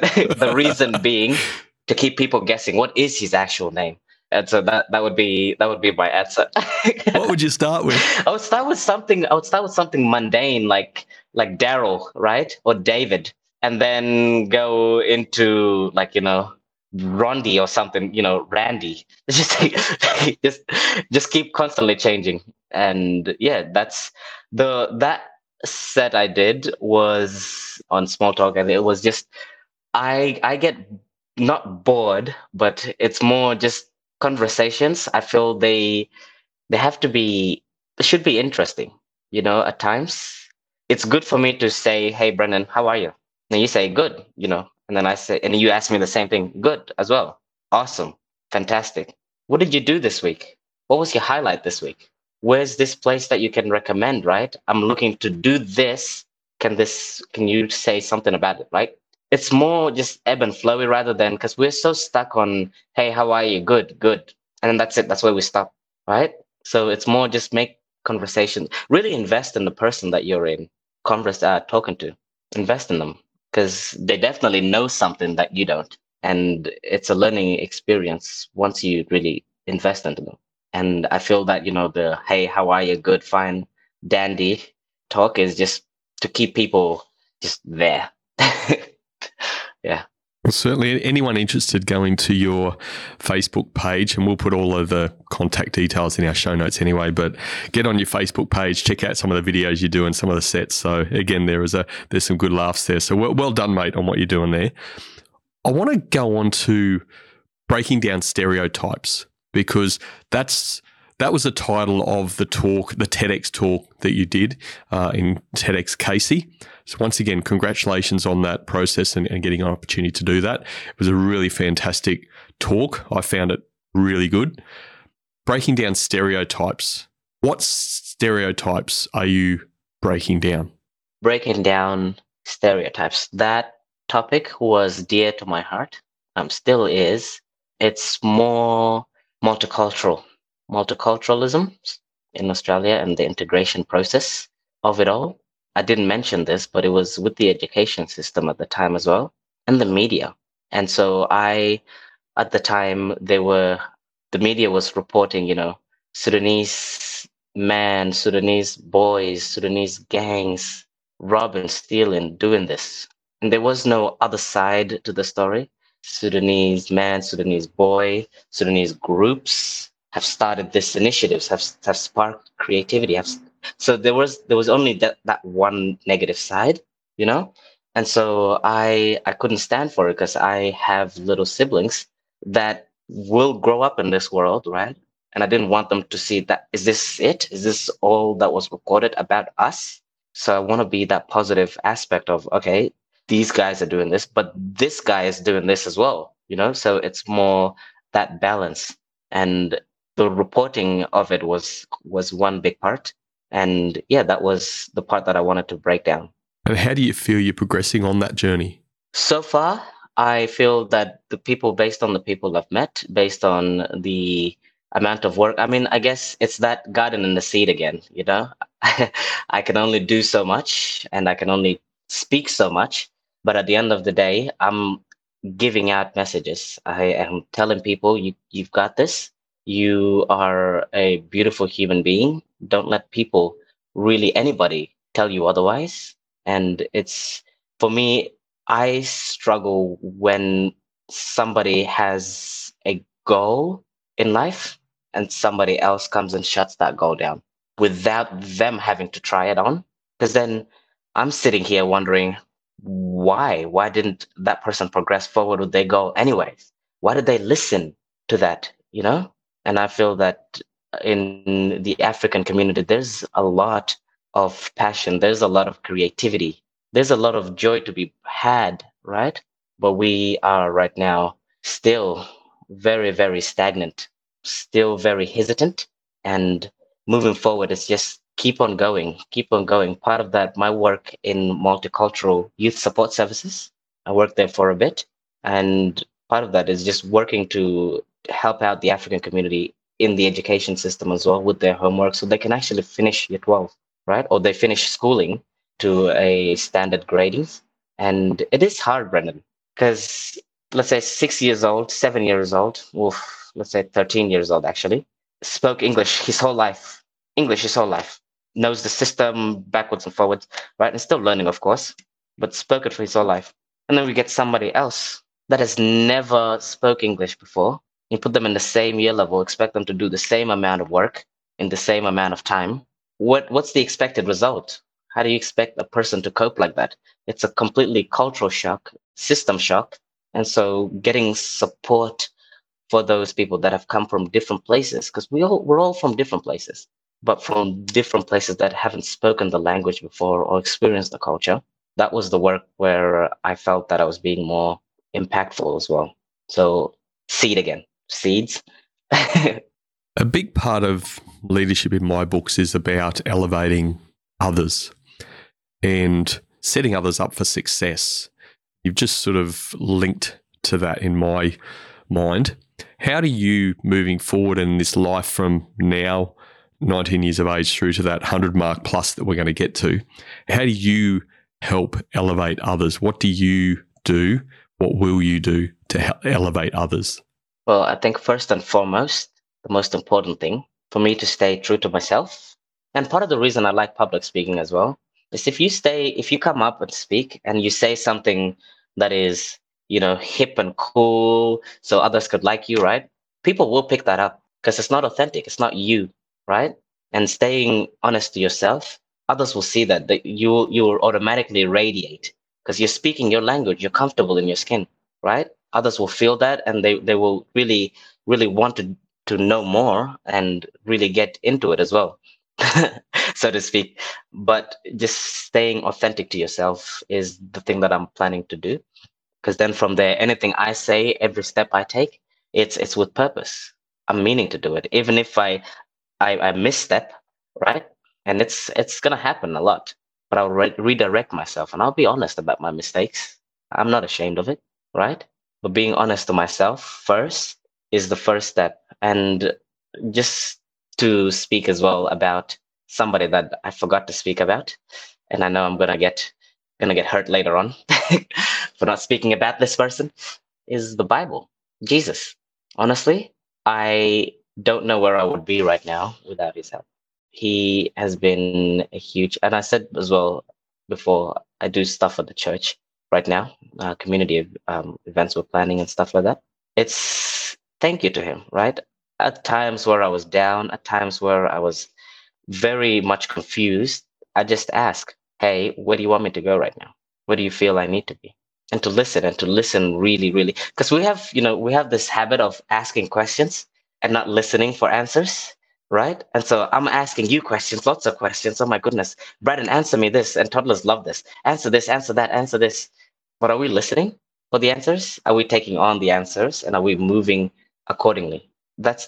reason being to keep people guessing, what is his actual name? And so that would be my answer. What would you start with? I would start with something mundane, like Daryl, right? Or David, and then go into, like, Rondi or something, Randy. Just keep constantly changing. And yeah, that's that set I did was on Small Talk, and it was just, I get not bored, but it's more just conversations. I feel they should be interesting. At times it's good for me to say, hey, Brendan, how are you? And you say, good, and then I say, and you ask me the same thing, good as well. Awesome. Fantastic. What did you do this week? What was your highlight this week? Where's this place that you can recommend, right? I'm looking to do this. can you say something about it, right? It's more just ebb and flowy rather than, because we're so stuck on, hey, how are you? Good, good. And then that's it. That's where we stop, right? So it's more just make conversation, really invest in the person that you're in talking to, invest in them, because they definitely know something that you don't. And it's a learning experience once you really invest into them. And I feel that, the, hey, how are you? Good, fine, dandy talk is just to keep people just there. Yeah. Well, certainly anyone interested, going to your Facebook page, and we'll put all of the contact details in our show notes anyway, but get on your Facebook page, check out some of the videos you do and some of the sets. So again, there's some good laughs there. So well done, mate, on what you're doing there. I want to go on to breaking down stereotypes, because that was the title of the talk, the TEDx talk that you did in TEDx Casey. So once again, congratulations on that process and getting an opportunity to do that. It was a really fantastic talk. I found it really good. Breaking down stereotypes. What stereotypes are you breaking down? Breaking down stereotypes. That topic was dear to my heart. Still is. It's more multiculturalism in Australia and the integration process of it all. I didn't mention this, but it was with the education system at the time as well, and the media. And so at the time, the media was reporting, Sudanese man, Sudanese boys, Sudanese gangs, robbing, stealing, doing this. And there was no other side to the story. Sudanese man, Sudanese boy, Sudanese groups have started this initiatives, have sparked creativity. So there was only that one negative side, And so I couldn't stand for it, because I have little siblings that will grow up in this world, right? And I didn't want them to see that, is this it? Is this all that was recorded about us? So I want to be that positive aspect of, okay, these guys are doing this, but this guy is doing this as well, So it's more that balance. And the reporting of it was one big part. And yeah, that was the part that I wanted to break down. And how do you feel you're progressing on that journey? So far, I feel that based on the people I've met, based on the amount of work, I guess it's that garden and the seed again, I can only do so much and I can only speak so much. But at the end of the day, I'm giving out messages. I am telling people, you've got this. You are a beautiful human being. Don't let people, really anybody, tell you otherwise. And for me, I struggle when somebody has a goal in life and somebody else comes and shuts that goal down without them having to try it on. Because then I'm sitting here wondering, why didn't that person progress forward with their goal anyways? Why did they listen to that, And I feel that in the African community, there's a lot of passion. There's a lot of creativity. There's a lot of joy to be had, right? But we are right now still very, very stagnant, still very hesitant. And moving forward, it's just keep on going. Part of that, my work in multicultural youth support services, I worked there for a bit. And part of that is just working to help out the African community in the education system as well with their homework, so they can actually finish year 12, right? Or they finish schooling to a standard grading. And it is hard, Brendan, because let's say 6 years old, 7 years old, let's say 13 years old actually, spoke English his whole life, knows the system backwards and forwards, right? And still learning, of course, but spoke it for his whole life. And then we get somebody else that has never spoke English before. You put them in the same year level, expect them to do the same amount of work in the same amount of time. What's the expected result? How do you expect a person to cope like that? It's a completely cultural shock, system shock. And so getting support for those people that have come from different places, because we're all from different places, but from different places that haven't spoken the language before or experienced the culture. That was the work where I felt that I was being more impactful as well. So seeds. A big part of leadership in my books is about elevating others. And setting others up for success. You've just sort of linked to that in my mind. How do you, moving forward in this life from now, 19 years of age, through to that 100 mark plus that we're going to get to, how do you help elevate others? What do you do? What will you do to elevate others? Well, I think first and foremost, the most important thing for me to stay true to myself. And part of the reason I like public speaking as well is if you come up and speak and you say something that is, hip and cool so others could like you, right? People will pick that up because it's not authentic. It's not you, right? And staying honest to yourself, others will see that you will automatically radiate because you're speaking your language. You're comfortable in your skin, right? Others will feel that and they will really, really want to know more and really get into it as well, so to speak. But just staying authentic to yourself is the thing that I'm planning to do. Because then from there, anything I say, every step I take, it's with purpose. I'm meaning to do it, even if I misstep, right? And it's gonna happen a lot, but I'll redirect myself and I'll be honest about my mistakes. I'm not ashamed of it, right? But being honest to myself first is the first step. And just to speak as well about somebody that I forgot to speak about, and I know I'm gonna get hurt later on for not speaking about this person, is the Bible, Jesus. Honestly, I don't know where I would be right now without his help. He has been a huge, and I said as well before, I do stuff at the church right now, community events we're planning and stuff like that. It's thank you to him, right? At times where I was down, at times where I was very much confused, I just ask, hey, where do you want me to go right now? Where do you feel I need to be? And to listen really, really, because we have this habit of asking questions and not listening for answers, right? And so I'm asking you questions, lots of questions. Oh my goodness, Braden, answer me this, and toddlers love this. Answer this, answer that, answer this. But are we listening for the answers? Are we taking on the answers, and are we moving accordingly? That's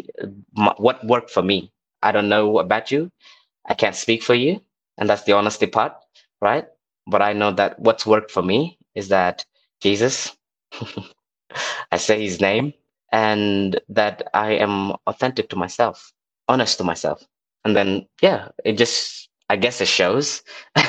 what worked for me. I don't know about you. I can't speak for you, and that's the honesty part, right? But I know that what's worked for me is that Jesus, I say his name, and that I am authentic to myself, honest to myself. And then, I guess it shows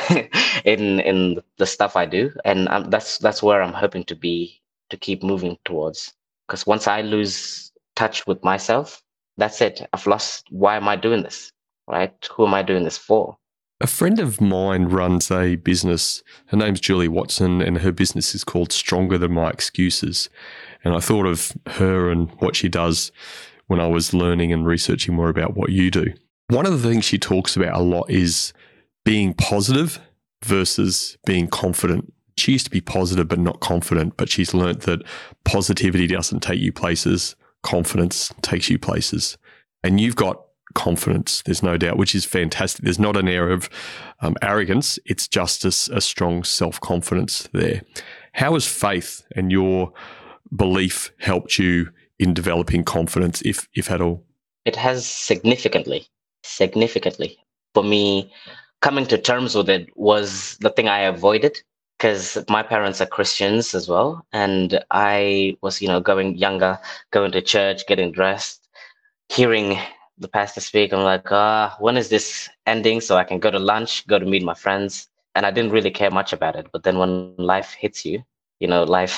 in the stuff I do. And that's where I'm hoping to be, to keep moving towards. Because once I lose touch with myself, that's it. I've lost, why am I doing this, right? Who am I doing this for? A friend of mine runs a business. Her name's Julie Watson, and her business is called Stronger Than My Excuses. And I thought of her and what she does when I was learning and researching more about what you do. One of the things she talks about a lot is being positive versus being confident. She used to be positive but not confident, but she's learnt that positivity doesn't take you places, confidence takes you places. And you've got confidence, there's no doubt, which is fantastic. There's not an air of arrogance. It's just a strong self-confidence there. How has faith and your belief helped you in developing confidence, if at all? It has significantly. For me, coming to terms with it was the thing I avoided, because my parents are Christians as well. And I was, going to church, getting dressed, hearing the pastor speak. I'm like, when is this ending so I can go to lunch, go to meet my friends? And I didn't really care much about it. But then when life hits you, life,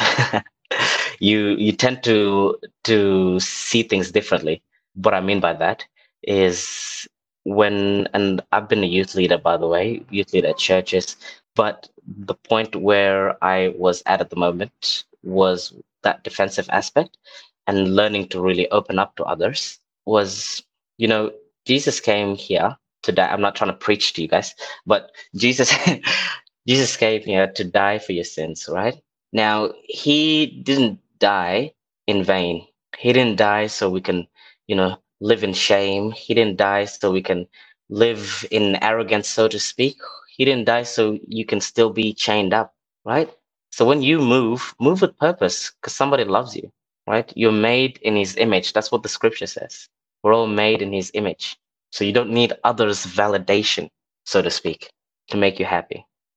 you tend to see things differently. What I mean by that is and I've been a youth leader, by the way, youth leader at churches. But the point where I was at the moment was that defensive aspect, and learning to really open up to others was, Jesus came here to die. I'm not trying to preach to you guys, but Jesus came here to die for your sins, right? Now, he didn't die in vain. He didn't die so we can, live in shame. He didn't die so we can live in arrogance, so to speak. He didn't die so you can still be chained up, right? So when you move with purpose, because somebody loves you, right? You're made in his image. That's what the scripture says. We're all made in his image. So you don't need others' validation, so to speak, to make you happy.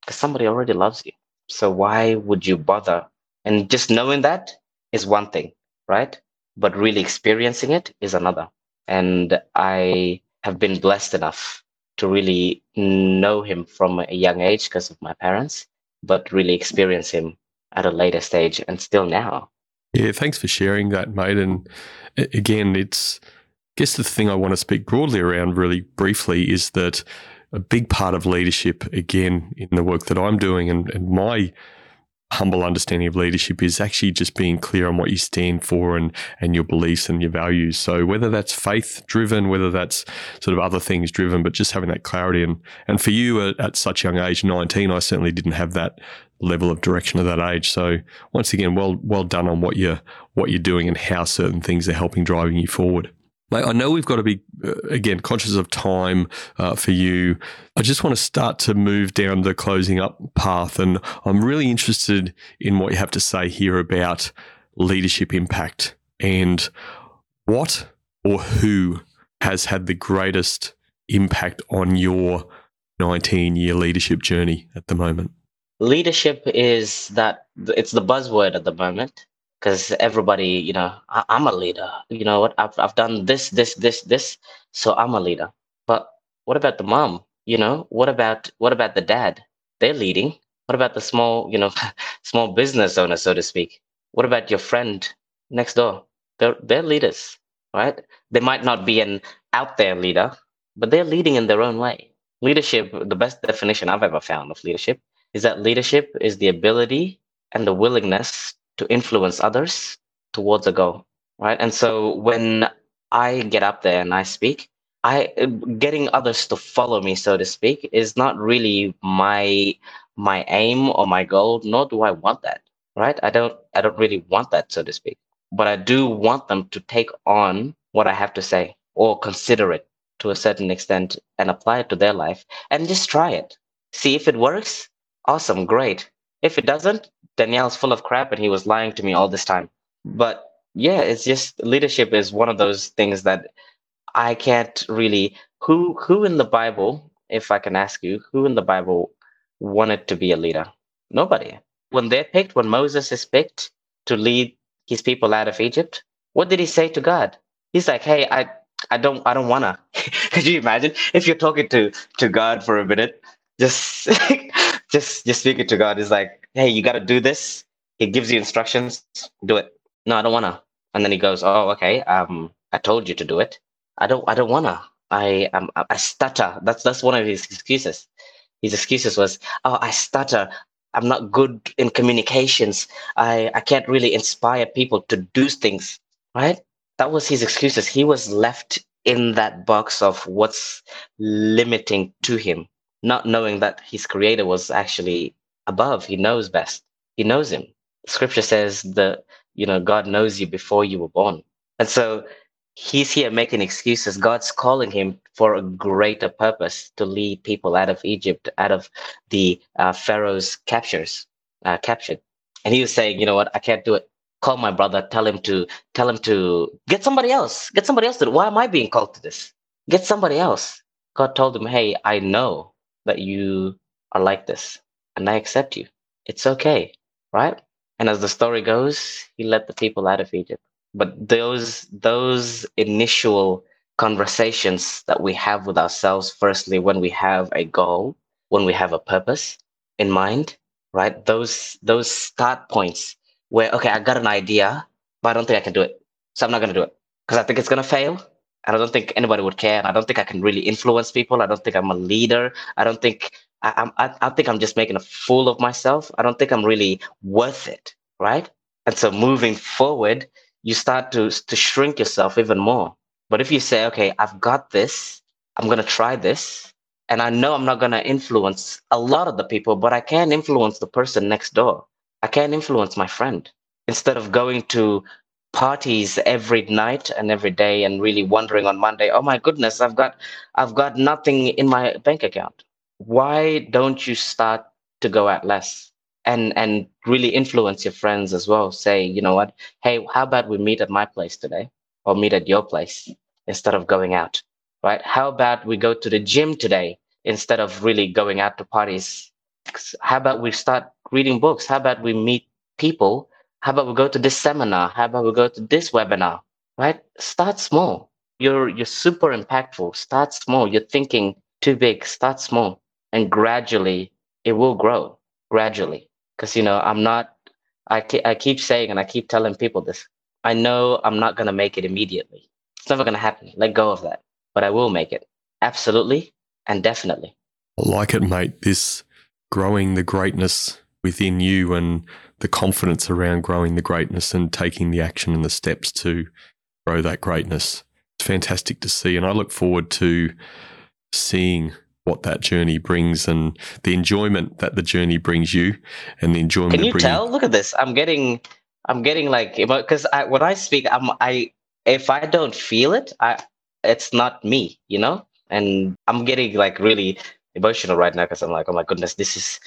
Because somebody already loves you. So why would you bother? And just knowing that is one thing, right? But really experiencing it is another. And I have been blessed enough to really know him from a young age because of my parents, but really experience him at a later stage and still now. Yeah, thanks for sharing that, mate. And again, I guess the thing I want to speak broadly around really briefly is that a big part of leadership, again, in the work that I'm doing and my humble understanding of leadership is actually just being clear on what you stand for and your beliefs and your values. So whether that's faith driven, whether that's sort of other things driven, but just having that clarity. And for you at such young age, 19, I certainly didn't have that level of direction at that age. So once again, well done on what you're doing and how certain things are helping driving you forward. Mate, I know we've got to be, again, conscious of time for you. I just want to start to move down the closing up path, and I'm really interested in what you have to say here about leadership impact and what or who has had the greatest impact on your 19-year leadership journey at the moment. Leadership it's the buzzword at the moment. Because everybody, I'm a leader. You know what? I've done this, so I'm a leader. But what about the mom? What about the dad? They're leading. What about the small, small business owner, so to speak? What about your friend next door? They're leaders, right? They might not be an out there leader, but they're leading in their own way. Leadership, the best definition I've ever found of leadership is that leadership is the ability and the willingness to influence others towards a goal, right? And so when I get up there and I speak, getting others to follow me, so to speak, is not really my aim or my goal, nor do I want that, right? I don't really want that, so to speak. But I do want them to take on what I have to say or consider it to a certain extent and apply it to their life and just try it. See if it works. Awesome, great. If it doesn't, Daniel's full of crap and he was lying to me all this time. But yeah, it's just leadership is one of those things that I can't really. Who in the Bible, if I can ask you, who in the Bible wanted to be a leader? Nobody. When Moses is picked to lead his people out of Egypt, what did he say to God? He's like, hey, I don't wanna. Could you imagine if you're talking to God for a minute? Just speaking to God is like, hey, you got to do this. He gives you instructions, do it. No, I don't want to. And then he goes, oh, okay. I told you to do it. I don't want to. I stutter. That's one of his excuses. His excuses was, oh, I stutter. I'm not good in communications. I can't really inspire people to do things, right? That was his excuses. He was left in that box of what's limiting to him, not knowing that his creator was actually above. He knows best. He knows him. Scripture says that, God knows you before you were born. And so he's here making excuses. God's calling him for a greater purpose to lead people out of Egypt, out of the Pharaoh's captured. And he was saying, you know what? I can't do it. Call my brother. Tell him to get somebody else. Get somebody else to do it. Why am I being called to this? Get somebody else. God told him, hey, I know that you are like this and I accept you. It's okay, right? And as the story goes, he led the people out of Egypt. But those initial conversations that we have with ourselves, firstly, when we have a goal, when we have a purpose in mind, right? Those start points where, okay, I got an idea, but I don't think I can do it. So I'm not going to do it because I think it's going to fail. And I don't think anybody would care. And I don't think I can really influence people. I don't think I'm a leader. I don't think I think I'm just making a fool of myself. I don't think I'm really worth it, right? And so moving forward, you start to shrink yourself even more. But if you say, okay, I've got this, I'm going to try this, and I know I'm not going to influence a lot of the people, but I can influence the person next door. I can influence my friend. Instead of going to parties every night and every day and really wondering on Monday, oh my goodness, I've got nothing in my bank account. Why don't you start to go out less and really influence your friends as well? Say, you know what? Hey, how about we meet at my place today or meet at your place instead of going out, right? How about we go to the gym today instead of really going out to parties? books? How about we start reading books? How about we meet people? How about we go to this seminar? How about we go to this webinar? Right? Start small. You're super impactful. Start small. You're thinking too big. Start small, and gradually it will grow. Gradually, because I keep saying and I keep telling people this. I know I'm not gonna make it immediately. It's never gonna happen. Let go of that. But I will make it. Absolutely and definitely. I like it, mate. This growing the greatness within you and the confidence around growing the greatness and taking the action and the steps to grow that greatness. It's fantastic to see. And I look forward to seeing what that journey brings and the enjoyment that the journey brings you and the enjoyment. Can you tell? Look at this. I'm getting like, because when I speak, if I don't feel it, it's not me, and I'm getting like really emotional right now because I'm like, oh my goodness, this is.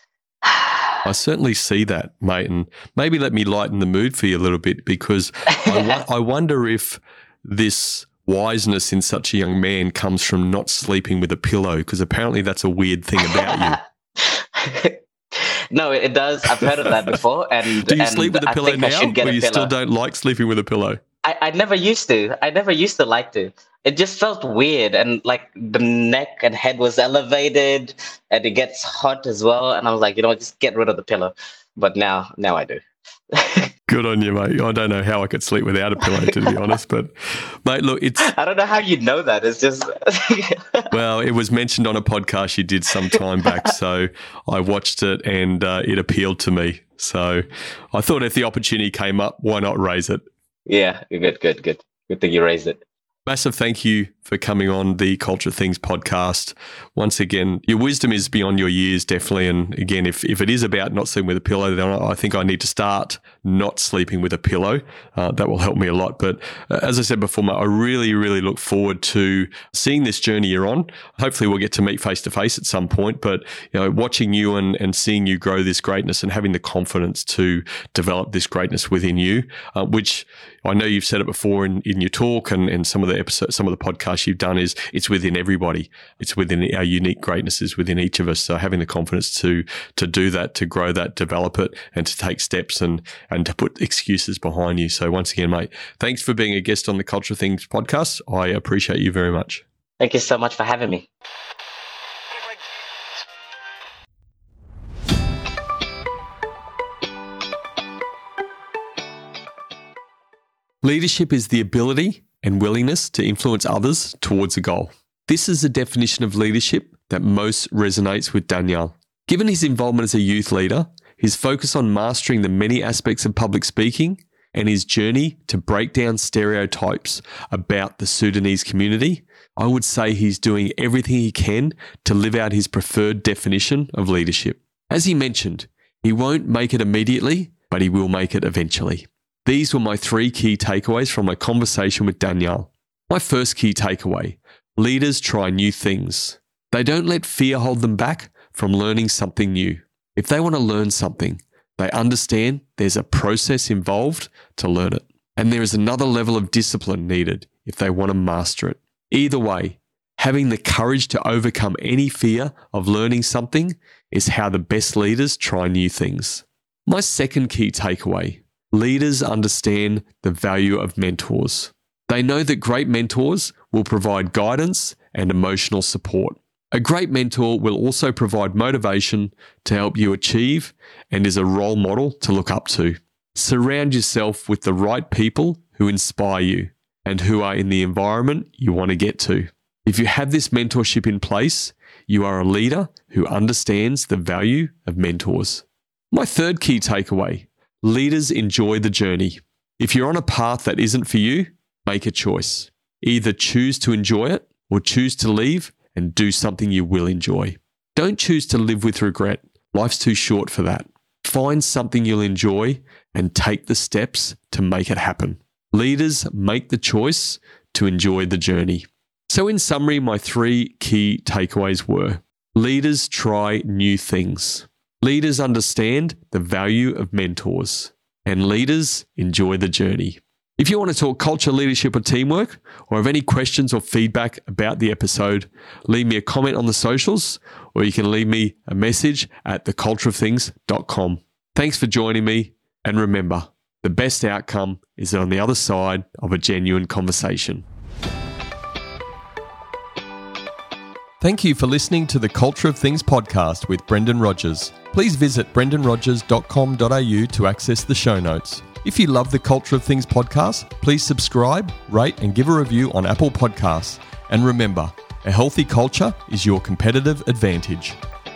I certainly see that, mate, and maybe let me lighten the mood for you a little bit, because I wonder if this wiseness in such a young man comes from not sleeping with a pillow, because apparently that's a weird thing about you. No, it does. I've heard of that before. And do you sleep with a pillow now, or you still don't like sleeping with a pillow? I never used to. I never used to like to. It just felt weird, and like the neck and head was elevated, and it gets hot as well. And I was like, just get rid of the pillow. But now I do. Good on you, mate. I don't know how I could sleep without a pillow, to be honest. But, mate, look, I don't know how you know that. It's just... Well, it was mentioned on a podcast you did some time back, so I watched it and it appealed to me. So I thought if the opportunity came up, why not raise it? Yeah, good. Good thing you raised it. Massive thank you for coming on the Culture Things podcast. Once again, your wisdom is beyond your years, definitely. And again, if it is about not sleeping with a pillow, then I think I need to start not sleeping with a pillow. That will help me a lot. But as I said before, mate, I really, really look forward to seeing this journey you're on. Hopefully we'll get to meet face to face at some point. But watching you and seeing you grow this greatness and having the confidence to develop this greatness within you, which I know you've said it before in your talk and some of the episodes, some of the podcasts you've done, is it's within everybody. It's within our unique greatnesses within each of us. So having the confidence to do that, to grow that, develop it, and to take steps and to put excuses behind you. So once again, mate, thanks for being a guest on the Culture Things podcast. I appreciate you very much. Thank you so much for having me. Leadership is the ability and willingness to influence others towards a goal. This is the definition of leadership that most resonates with Daniel. Given his involvement as a youth leader, his focus on mastering the many aspects of public speaking, and his journey to break down stereotypes about the Sudanese community, I would say he's doing everything he can to live out his preferred definition of leadership. As he mentioned, he won't make it immediately, but he will make it eventually. These were my 3 key takeaways from my conversation with Daniel. My first key takeaway: leaders try new things. They don't let fear hold them back from learning something new. If they want to learn something, they understand there's a process involved to learn it. And there is another level of discipline needed if they want to master it. Either way, having the courage to overcome any fear of learning something is how the best leaders try new things. My second key takeaway: leaders understand the value of mentors. They know that great mentors will provide guidance and emotional support. A great mentor will also provide motivation to help you achieve and is a role model to look up to. Surround yourself with the right people who inspire you and who are in the environment you want to get to. If you have this mentorship in place, you are a leader who understands the value of mentors. My third key takeaway: leaders enjoy the journey. If you're on a path that isn't for you, make a choice. Either choose to enjoy it or choose to leave and do something you will enjoy. Don't choose to live with regret. Life's too short for that. Find something you'll enjoy and take the steps to make it happen. Leaders make the choice to enjoy the journey. So in summary, my 3 key takeaways were: leaders try new things. Leaders understand the value of mentors, and leaders enjoy the journey. If you want to talk culture, leadership, or teamwork, or have any questions or feedback about the episode, leave me a comment on the socials, or you can leave me a message at thecultureofthings.com. Thanks for joining me, and remember, the best outcome is on the other side of a genuine conversation. Thank you for listening to the Culture of Things podcast with Brendan Rogers. Please visit brendanrogers.com.au to access the show notes. If you love the Culture of Things podcast, please subscribe, rate, and give a review on Apple Podcasts. And remember, a healthy culture is your competitive advantage.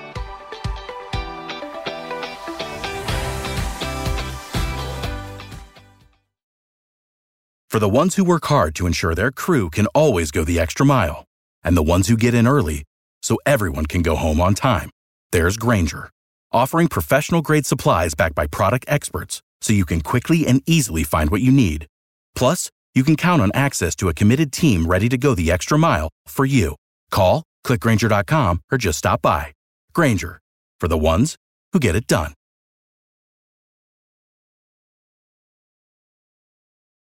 For the ones who work hard to ensure their crew can always go the extra mile, and the ones who get in early so everyone can go home on time, there's Grainger, offering professional-grade supplies backed by product experts so you can quickly and easily find what you need. Plus, you can count on access to a committed team ready to go the extra mile for you. Call, click Grainger.com, or just stop by. Grainger, for the ones who get it done.